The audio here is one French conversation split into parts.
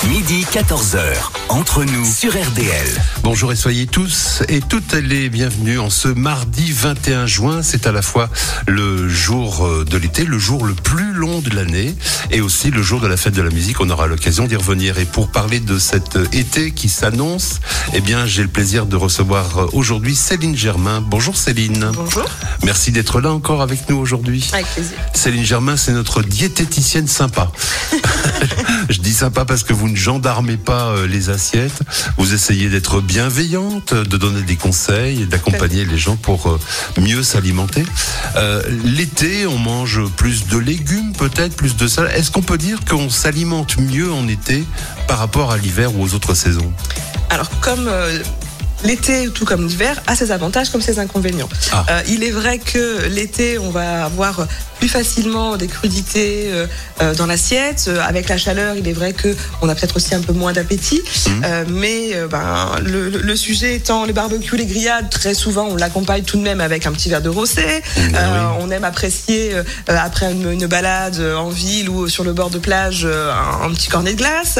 Midi 14h, entre nous sur RDL. Bonjour et soyez tous et toutes les bienvenus en ce mardi 21 juin. C'est à la fois le jour de l'été, le jour le plus long de l'année et aussi le jour de la fête de la musique. On aura l'occasion d'y revenir. Et pour parler de cet été qui s'annonce, eh bien, j'ai le plaisir de recevoir aujourd'hui Céline Germain. Bonjour Céline. Bonjour. Merci d'être là encore avec nous aujourd'hui. Avec plaisir. Céline Germain, c'est notre diététicienne sympa. Je dis sympa parce que vous ne gendarmez pas les assiettes. Vous essayez d'être bienveillante, de donner des conseils, d'accompagner les gens pour mieux s'alimenter. L'été, on mange plus de légumes, peut-être, plus de salade. Est-ce qu'on peut dire qu'on s'alimente mieux en été par rapport à l'hiver ou aux autres saisons ? Alors, comme l'été, tout comme l'hiver, a ses avantages comme ses inconvénients. Il est vrai que l'été, on va avoir plus facilement des crudités dans l'assiette. Avec la chaleur, il est vrai qu'on a peut-être aussi un peu moins d'appétit. Mais le sujet étant les barbecues, les grillades, très souvent, on l'accompagne tout de même avec un petit verre de rosé. On aime apprécier, après une balade en ville ou sur le bord de plage, un petit cornet de glace.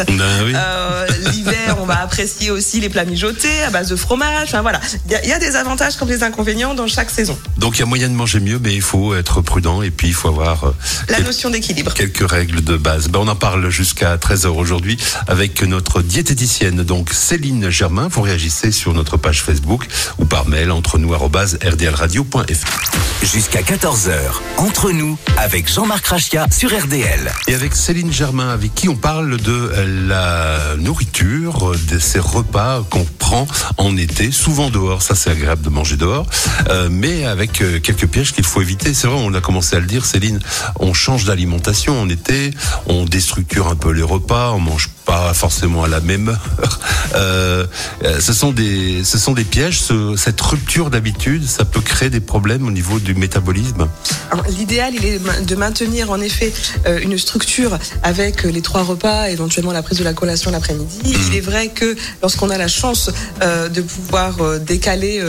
L'hiver, on va apprécier aussi les plats mijotés à base de fromage. Enfin, voilà. Il y a des avantages comme des inconvénients dans chaque saison. Donc, il y a moyen de manger mieux, mais il faut être prudent et puis il faut avoir la notion d'équilibre. Quelques règles de base. On en parle jusqu'à 13h aujourd'hui avec notre diététicienne, donc Céline Germain. Vous réagissez sur notre page Facebook ou par mail entre nous@rdlradio.fr. Jusqu'à 14h, entre nous avec Jean-Marc Rachia sur RDL. Et avec Céline Germain, avec qui on parle de la nourriture, de ces repas qu'on prend en été, souvent dehors. Ça, c'est agréable de manger dehors, mais avec quelques pièges qu'il faut éviter. C'est vrai, on a commencé à le dire, Céline, on change d'alimentation en été, on déstructure un peu les repas, on mange pas forcément à la même heure. Ce sont des pièges. Cette rupture d'habitude, ça peut créer des problèmes au niveau du métabolisme. Alors, l'idéal, il est de maintenir en effet une structure avec les 3 repas, éventuellement la prise de la collation l'après-midi. Il est vrai que lorsqu'on a la chance de pouvoir décaler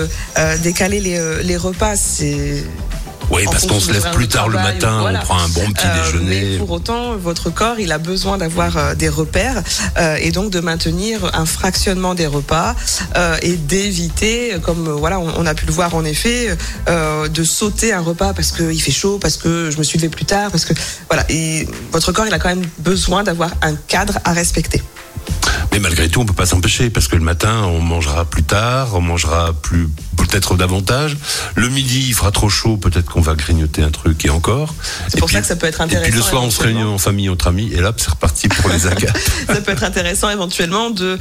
les repas, c'est... Oui, parce qu'on se lève plus tard le matin, voilà. On prend un bon petit déjeuner. Mais pour autant, votre corps, il a besoin d'avoir des repères et donc de maintenir un fractionnement des repas et d'éviter, comme on a pu le voir en effet, de sauter un repas parce qu'il fait chaud, parce que je me suis levé plus tard, parce que et votre corps, il a quand même besoin d'avoir un cadre à respecter. Mais malgré tout, on peut pas s'empêcher parce que le matin, on mangera plus tard, on mangera peut-être davantage. Le midi, il fera trop chaud, peut-être qu'on va grignoter un truc et encore. C'est pour ça que ça peut être intéressant. Et puis le soir, on se réunit en famille, entre amis, et là, c'est reparti pour les agats. Ça peut être intéressant éventuellement de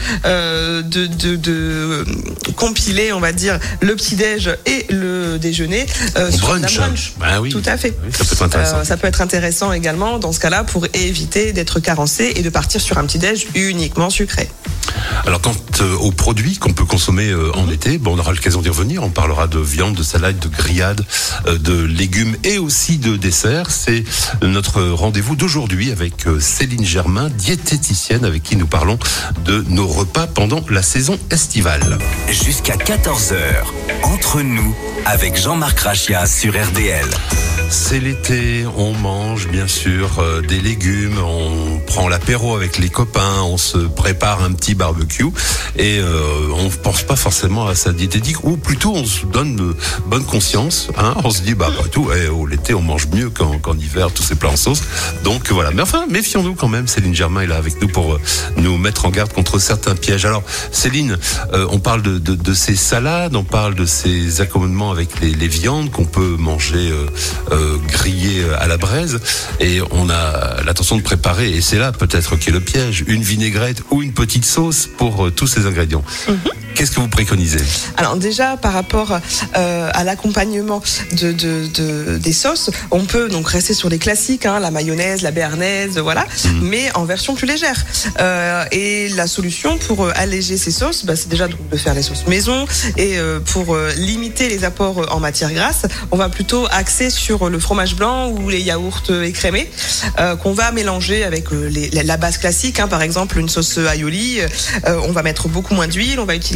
compiler, on va dire, le petit-déj et le déjeuner sur un brunch. Oui. Tout à fait. Oui, ça peut être intéressant. Ça peut être intéressant également dans ce cas-là pour éviter d'être carencé et de partir sur un petit-déj uniquement sucré. Alors quant aux produits qu'on peut consommer en été, on aura l'occasion d'y revenir. On parlera de viande, de salade, de grillade, de légumes et aussi de desserts. C'est notre rendez-vous d'aujourd'hui avec Céline Germain, diététicienne, avec qui nous parlons de nos repas pendant la saison estivale. Jusqu'à 14h, entre nous avec Jean-Marc Rachia sur RDL. C'est l'été, on mange bien sûr des légumes, on prend l'apéro avec les copains, on se prépare un petit barbecue et on ne pense pas forcément à sa diététique, ou plutôt on se donne bonne conscience, on se dit l'été on mange mieux qu'en hiver, tous ces plats en sauce. Donc voilà, mais enfin méfions-nous quand même. Céline Germain est là avec nous pour nous mettre en garde contre certains pièges. Alors Céline, on parle de ces salades, on parle de ces accommodements avec les viandes qu'on peut manger grillées à la braise, et on a l'intention de préparer, et c'est là peut-être qu'est le piège, une vinaigrette ou une petite sauce pour tous ces ingrédients. Qu'est-ce que vous préconisez ? Alors déjà, par rapport à l'accompagnement des sauces, on peut donc rester sur les classiques, la mayonnaise, la béarnaise, mais en version plus légère. Et la solution pour alléger ces sauces, c'est déjà de faire les sauces maison. Et pour limiter les apports en matière grasse, on va plutôt axer sur le fromage blanc ou les yaourts écrémés qu'on va mélanger avec la base classique. Par exemple, une sauce aioli, on va mettre beaucoup moins d'huile, on va utiliser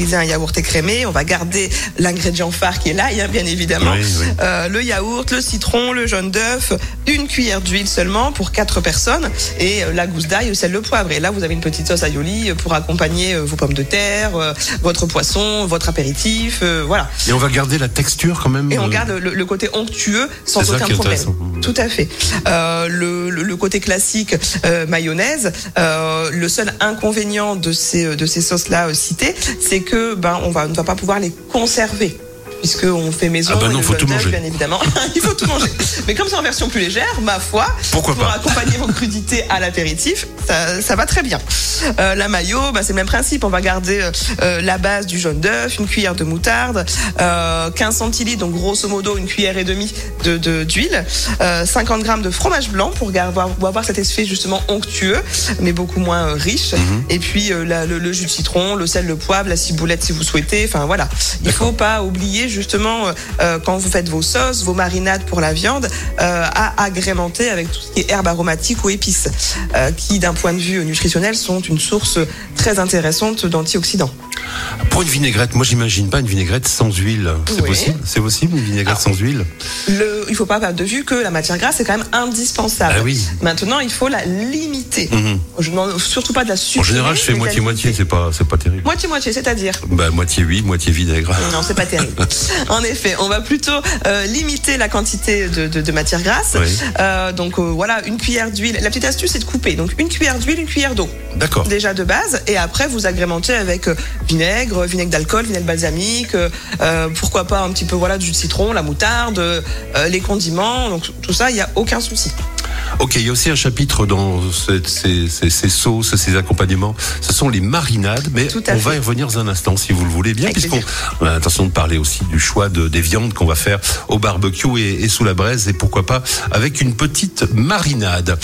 utiliser un yaourt écrémé. On va garder l'ingrédient phare qui est l'ail, hein, bien évidemment. Oui. Le yaourt, le citron, le jaune d'œuf, une cuillère d'huile seulement pour 4 personnes et la gousse d'ail, le sel, le poivre. Et là, vous avez une petite sauce aioli pour accompagner vos pommes de terre, votre poisson, votre apéritif, voilà. Et on va garder la texture quand même. Et on garde le côté onctueux sans aucun problème. Tout à fait. Le côté classique, mayonnaise. Le seul inconvénient de ces sauces-là citées, c'est que on ne va pas pouvoir les conserver. Puisqu'on fait maison, non, faut tout manger. Bien évidemment. Il faut tout manger. Mais comme c'est en version plus légère, ma foi, pourquoi pour pas accompagner vos crudités à l'apéritif, ça va très bien. La mayo, c'est le même principe. On va garder la base du jaune d'œuf, une cuillère de moutarde, 15 centilitres, donc grosso modo une cuillère et demie d'huile, 50 grammes de fromage blanc pour avoir cet effet justement onctueux, mais beaucoup moins riche. Et puis le jus de citron, le sel, le poivre, la ciboulette si vous souhaitez. Enfin voilà. Il faut pas oublier justement quand vous faites vos sauces, vos marinades pour la viande, à agrémenter avec tout ce qui est herbes aromatiques ou épices, qui d'un point de vue nutritionnel sont une source très intéressante d'antioxydants. Pour une vinaigrette, moi j'imagine pas une vinaigrette sans huile. C'est possible ? C'est possible une vinaigrette sans huile ? Il faut pas perdre de vue que la matière grasse est quand même indispensable. Ah oui. Maintenant, il faut la limiter. Je ne demande surtout pas de la supprimer. En général, je fais moitié-moitié, c'est pas terrible. Moitié-moitié, c'est-à-dire ? Moitié huile, moitié vinaigre. Non, c'est pas terrible. En effet, on va plutôt limiter la quantité de matière grasse. Oui. Donc voilà, une cuillère d'huile. La petite astuce, c'est de couper. Donc une cuillère d'huile, une cuillère d'eau. D'accord. Déjà de base. Et après, vous agrémentez avec vinaigre d'alcool, vinaigre balsamique, pourquoi pas un petit peu du jus de citron, la moutarde, les condiments. Donc tout ça, il n'y a aucun souci. Ok, il y a aussi un chapitre dans ces sauces, ces accompagnements. Ce sont les marinades, mais on va y revenir dans un instant, si vous le voulez bien, puisqu'on a l'intention de parler aussi du choix des viandes qu'on va faire au barbecue et sous la braise, et pourquoi pas avec une petite marinade.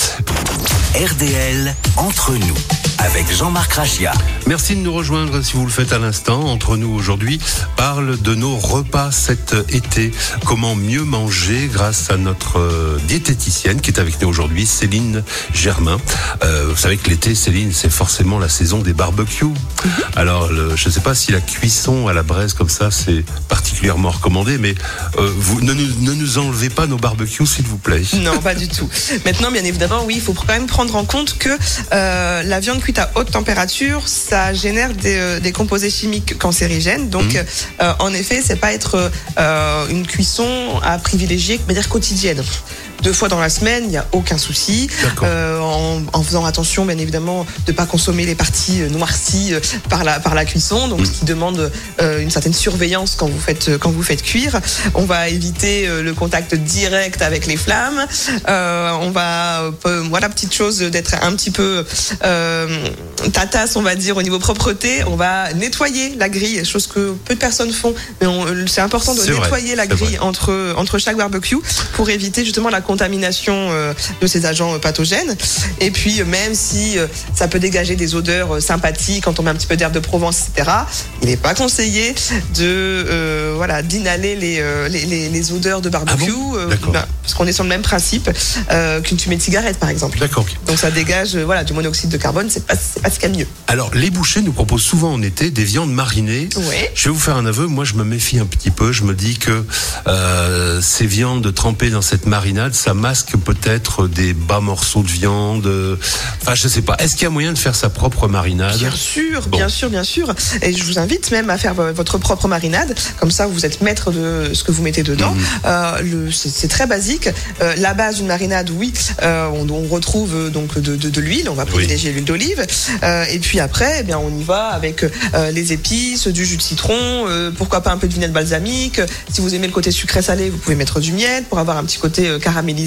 RDL, entre nous, avec Jean-Marc Rachia. Merci de nous rejoindre si vous le faites à l'instant. Entre nous aujourd'hui parle de nos repas cet été. Comment mieux manger grâce à notre diététicienne qui est avec nous aujourd'hui, Céline Germain. Vous savez que l'été, Céline, c'est forcément la saison des barbecues. Alors, je ne sais pas si la cuisson à la braise comme ça, c'est particulièrement recommandé, mais vous ne nous enlevez pas nos barbecues, s'il vous plaît. Non, pas du tout. Maintenant, bien évidemment, oui, il faut quand même prendre en compte que la viande cuite à haute température, ça génère des composés chimiques cancérigènes. Donc, en effet, c'est pas être une cuisson à privilégier, mais dire quotidienne. 2 fois dans la semaine, il n'y a aucun souci. En faisant attention, bien évidemment, de ne pas consommer les parties noircies par la cuisson, donc ce qui demande une certaine surveillance quand vous faites cuire. On va éviter le contact direct avec les flammes. On va, petite chose d'être un petit peu tatasse, on va dire, au niveau propreté. On va nettoyer la grille, chose que peu de personnes font, mais c'est important de nettoyer la grille entre chaque barbecue pour éviter justement la contamination de ces agents pathogènes. Et puis même si ça peut dégager des odeurs sympathiques quand on met un petit peu d'herbe de Provence, etc., il n'est pas conseillé d'inhaler les odeurs de barbecue, parce qu'on est sur le même principe qu'une fumée de cigarette par exemple. D'accord. Donc ça dégage du monoxyde de carbone, c'est pas ce qu'il y a de mieux. Alors les bouchers nous proposent souvent en été des viandes marinées. Je vais vous faire un aveu, moi je me méfie un petit peu, je me dis que ces viandes trempées dans cette marinade, ça masque peut-être des bas morceaux de viande. Enfin, je sais pas. Est-ce qu'il y a moyen de faire sa propre marinade ? Bien sûr. Et je vous invite même à faire votre propre marinade. Comme ça, vous êtes maître de ce que vous mettez dedans. C'est très basique. La base d'une marinade, on retrouve donc de l'huile. On va privilégier l'huile d'olive. Et puis après, on y va avec les épices, du jus de citron, pourquoi pas un peu de vinaigre balsamique. Si vous aimez le côté sucré-salé, vous pouvez mettre du miel pour avoir un petit côté caramélisé.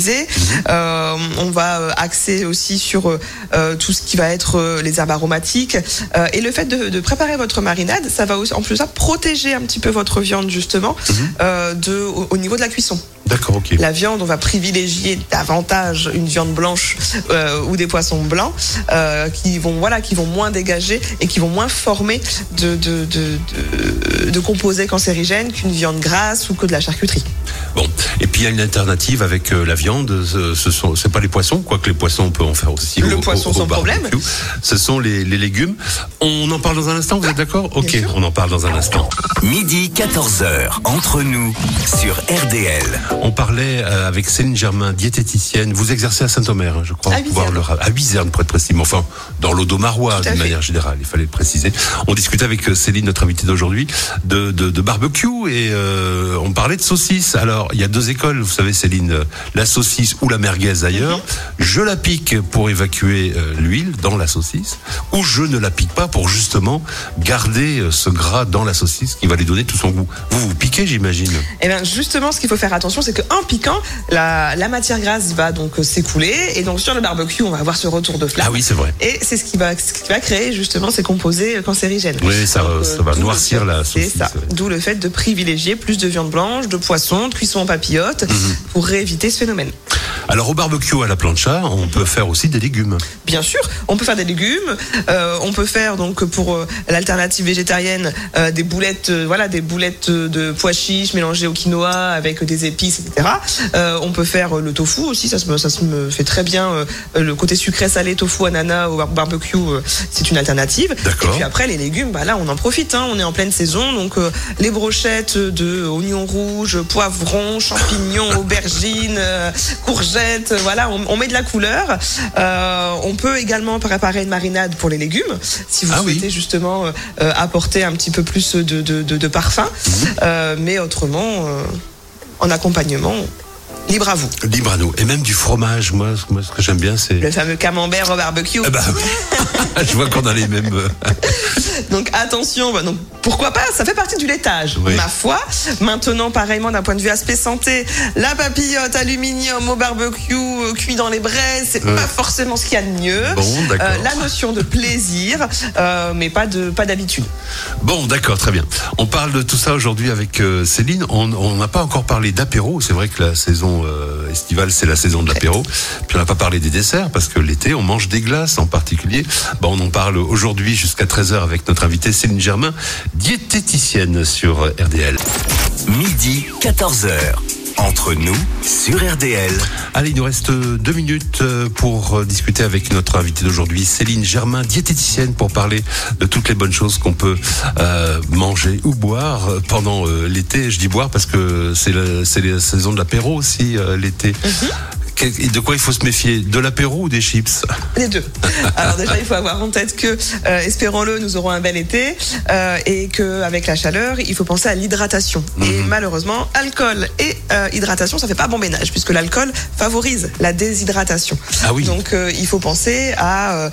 On va axer aussi sur tout ce qui va être les herbes aromatiques. Et le fait de préparer votre marinade, ça va aussi, en plus de ça, protéger un petit peu votre viande justement au niveau de la cuisson. D'accord, ok. La viande, on va privilégier davantage une viande blanche ou des poissons blancs qui vont moins dégager et qui vont moins former de composés cancérigènes qu'une viande grasse ou que de la charcuterie. Bon, et puis il y a une alternative avec la viande. C'est pas les poissons, quoique les poissons on peut en faire aussi. Le poisson sans problème. Ce sont les légumes. On en parle dans un instant. Vous êtes d'accord ? Ok, on en parle dans un instant. Midi 14h, entre nous, sur RDL. On parlait avec Céline Germain, diététicienne. Vous exercez à Saint-Omer, je crois. À Wizerne, pour être précis. Mais enfin, dans l'Audomarois, d'une manière générale, il fallait le préciser. On discutait avec Céline, notre invitée d'aujourd'hui, de barbecue et on parlait de saucisses. Alors, il y a deux écoles, vous savez, Céline, la saucisse ou la merguez ailleurs. Je la pique pour évacuer l'huile dans la saucisse, ou je ne la pique pas pour justement garder ce gras dans la saucisse qui va lui donner tout son goût. Vous piquez, j'imagine. Eh bien, justement, ce qu'il faut faire attention, c'est qu'en piquant, la matière grasse va donc s'écouler, et donc sur le barbecue, on va avoir ce retour de flamme. Ah oui, c'est vrai. Et c'est ce qui va créer justement ces composés cancérigènes. Oui, ça va noircir la saucisse. C'est ça. D'où le fait de privilégier plus de viande blanche, de poisson, de cuisson en papillote, pour éviter ce phénomène. Alors au barbecue à la plancha, on peut faire aussi des légumes. Bien sûr, on peut faire des légumes. On peut faire donc pour l'alternative végétarienne des boulettes, des boulettes de pois chiches mélangées au quinoa avec des épices, etc. On peut faire le tofu aussi, ça se me fait très bien. Le côté sucré salé tofu ananas au barbecue, c'est une alternative. D'accord. Et puis après les légumes, là on en profite. On est en pleine saison, donc les brochettes de oignons rouges, poivrons, champignons, aubergines, courgettes. Voilà, on met de la couleur. On peut également préparer une marinade pour les légumes, si vous souhaitez justement apporter un petit peu plus de parfum. Mais autrement, en accompagnement, libre à vous. Libre à nous. Et même du fromage. Moi ce que j'aime bien, c'est... Le fameux camembert au barbecue. Je vois qu'on a les mêmes... Donc attention, donc pourquoi pas, ça fait partie du laitage, ma foi. Maintenant, pareillement, d'un point de vue aspect santé, la papillote aluminium au barbecue cuit dans les braises, c'est pas forcément ce qu'il y a de mieux. Bon, d'accord. La notion de plaisir, mais pas d'habitude. Bon, d'accord, très bien. On parle de tout ça aujourd'hui avec Céline. On n'a pas encore parlé d'apéro. C'est vrai que la saison estivale, c'est la saison de l'apéro. Puis on n'a pas parlé des desserts, parce que l'été, on mange des glaces en particulier. On en parle aujourd'hui jusqu'à 13h avec notre invitée Céline Germain, diététicienne sur RDL. Midi 14h. Entre nous, sur RDL. Allez, il nous reste 2 minutes pour discuter avec notre invitée d'aujourd'hui, Céline Germain, diététicienne, pour parler de toutes les bonnes choses qu'on peut manger ou boire pendant l'été. Je dis boire parce que c'est la saison de l'apéro aussi, l'été. De quoi il faut se méfier? De l'apéro ou des chips? Les deux. Alors déjà, il faut avoir en tête que, espérons-le, nous aurons un bel été et qu'avec la chaleur, il faut penser à l'hydratation. Et malheureusement, alcool et hydratation, ça fait pas bon ménage, puisque l'alcool favorise la déshydratation. Ah oui. Donc il faut penser à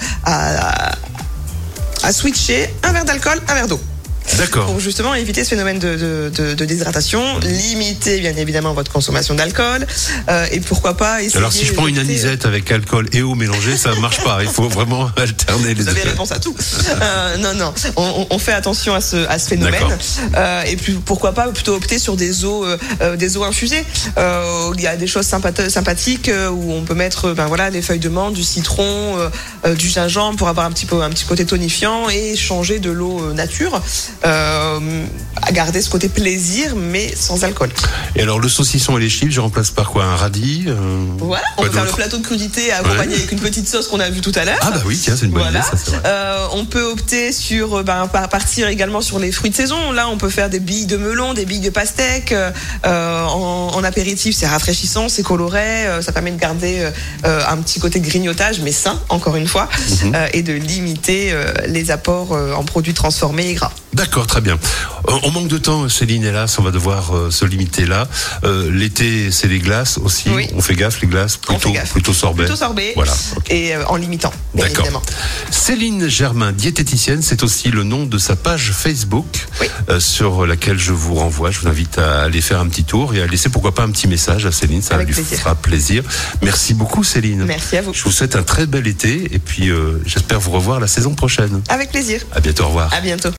switcher un verre d'alcool, un verre d'eau. D'accord. Pour justement éviter ce phénomène de déshydratation, limiter bien évidemment votre consommation d'alcool et pourquoi pas essayer. Alors si je prends une anisette avec alcool et eau mélangée, ça marche pas. Il faut vraiment alterner les deux. Vous avez réponse à tout. Non. On fait attention à ce phénomène. Et puis pourquoi pas plutôt opter sur des eaux infusées. Il y a des choses sympathiques où on peut mettre des feuilles de menthe, du citron, du gingembre pour avoir un petit côté tonifiant et changer de l'eau nature. À garder ce côté plaisir mais sans alcool. Et alors le saucisson et les chips, je remplace par quoi? Un radis Voilà, on peut faire le plateau de crudité accompagné avec une petite sauce qu'on a vue tout à l'heure. Ah bah oui, tiens, c'est une bonne idée, ça, c'est vrai. On peut opter sur partir également sur les fruits de saison. Là, on peut faire des billes de melon, des billes de pastèque en apéritif. C'est rafraîchissant, c'est coloré, ça permet de garder un petit côté grignotage mais sain, encore une fois, et de limiter les apports en produits transformés et gras. D'accord, très bien. On manque de temps, Céline, hélas, on va devoir se limiter là. L'été, c'est les glaces aussi. Oui. On fait gaffe, les glaces, plutôt sorbet. Plutôt sorbet, voilà, et en limitant, bien évidemment. Céline Germain, diététicienne, c'est aussi le nom de sa page Facebook, sur laquelle je vous renvoie. Je vous invite à aller faire un petit tour et à laisser pourquoi pas un petit message à Céline, ça lui fera plaisir. Merci beaucoup, Céline. Merci à vous. Je vous souhaite un très bel été et puis j'espère vous revoir la saison prochaine. Avec plaisir. À bientôt, au revoir. À bientôt.